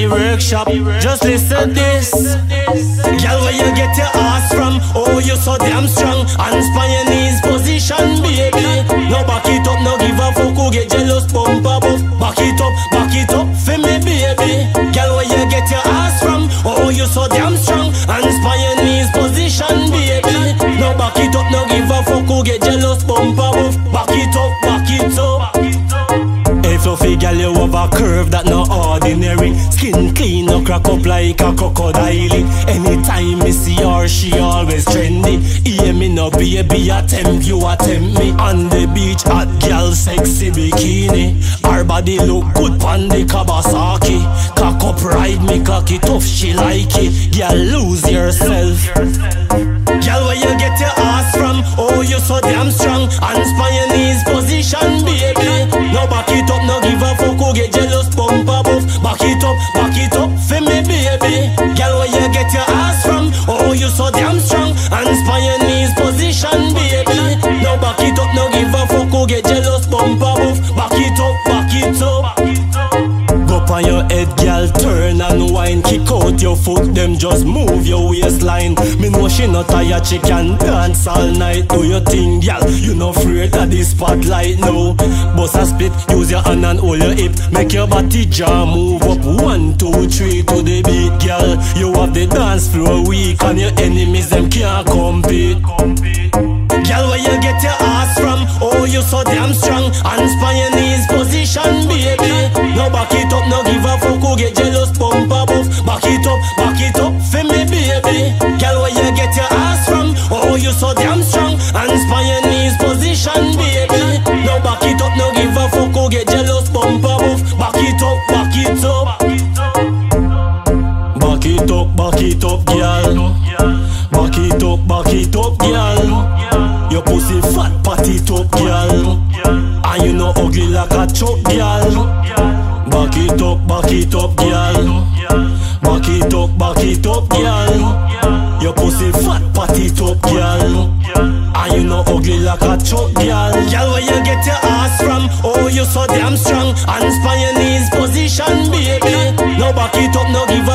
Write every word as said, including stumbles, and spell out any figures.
the workshop. Just listen this. Girl, where you get your ass from? Oh, you so damn strong. Hands on your knees, position, baby. No back it up, no give a fuck who get jealous, bump up. Back it up, back it up for me, baby. Girl, where you get your ass from? Oh, you so damn strong. Hands on your knees, position, baby. No back it up, no give a fuck who get jealous, bump up. Back it up, back it up. Hey fluffy girl, you have a curve that no ordinary. Skin clean, no crack up like a crocodile. Anytime me see her, she always trendy. Hear me no baby, attempt you attempt me. On the beach, hot girl, sexy bikini. Her body look good pon the Kawasaki. Cock up, ride me cocky tough, she like it. Girl, lose yourself. Girl, where you get your ass from? Oh, you so damn strong. Hands on your knees, position, baby. No back it up, no give a fuck who get jealous, bump up. Back it up, back it up for me, baby. Girl, where you get your ass from? Oh, you so damn strong. Hands on your knees, position, baby. No back it up, no give a fuck who get jealous, bump up. Back it up, back it up. Go on your head, girl, turn and wine. Kick out your foot, them just move your waistline. Me know she not tired, she can dance all night. Do your thing, girl, you no afraid of the spotlight, no. Bust a split, use your hand and hold your hip. Make your body jam, move up one, two, three to the beat, girl. You have the dance floor weak and your enemies, them can't compete. Girl, where you get your ass from? Oh, you so damn strong. Hands on your knees, position, baby. No back it up, no give a fuck who get jealous, bump up. Back it up, back it up for me, baby. Girl, where you get your ass from? Oh, you so damn strong. Hands on your knees, position, baby. No back it up, no give a fuck who get jealous, bump up. Back it up, back it up. Back it up, back it up, girl. Back it up, back it up, girl. Your pussy fat, pat it up, girl. And you no ugly like a choke, girl. Back it up, back it up, girl. Back it up, back it up, girl. Your pussy fat, pat it up, girl. And you no ugly like a choke, girl. Girl, where you get your ass from? Oh, you so damn strong. Hands on your knees, position, baby. No back it up, no give